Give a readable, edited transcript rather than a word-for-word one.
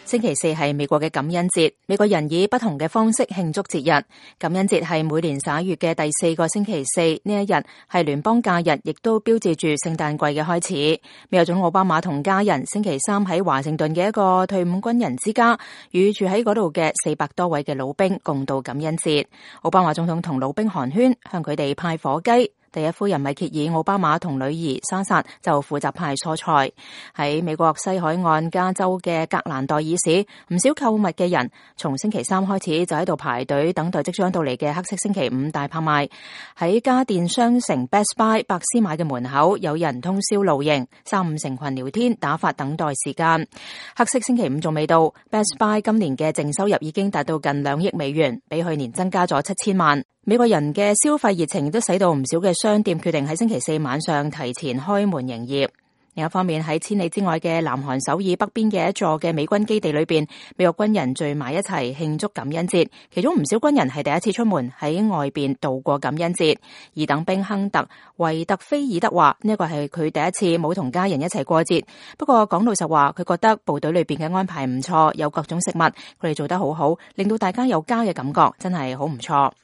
星期四係美國嘅感恩節，美國人以不同嘅方式慶祝節日。感恩節係每年11月嘅第4個星期四，呢一日係聯邦假日，亦都標誌住聖誕季嘅開始。美國總統奧巴馬同家人星期三喺華盛頓嘅一個退伍軍人之家，與住喺嗰度嘅400多位嘅老兵共度感恩節。奧巴馬總統同老兵寒暄，向佢哋派火雞。第一夫人米歇爾·奧巴馬同女兒莎薩就負責派蔬菜。喺美國西海岸加州嘅格蘭代爾市，唔少購物嘅人從星期三開始就喺度排隊等待即將到嚟嘅黑色星期五大拍賣。喺家電商城 Best Buy 百思買嘅門口，有人通宵露營，三五成群聊天打發等待時間。黑色星期五仲未到， Best Buy 今年嘅淨收入已經達到近2億美元，比去年增加咗7000萬。美國人嘅消費熱情都使到唔少嘅商店決定喺星期四晚上提前開門營業。另一方面，喺千里之外嘅南韓首爾北邊嘅一座嘅美軍基地裏邊，美國軍人聚埋一齊慶祝感恩節，其中唔少軍人係第一次出門喺外邊度過感恩節。二等兵亨特維特菲爾德話呢個係佢第一次冇同家人一齊過節，不過講老實話，佢覺得部隊裏邊嘅安排唔錯，有各種食物，佢哋做得好好，令到大家有家嘅感覺，真係好唔錯。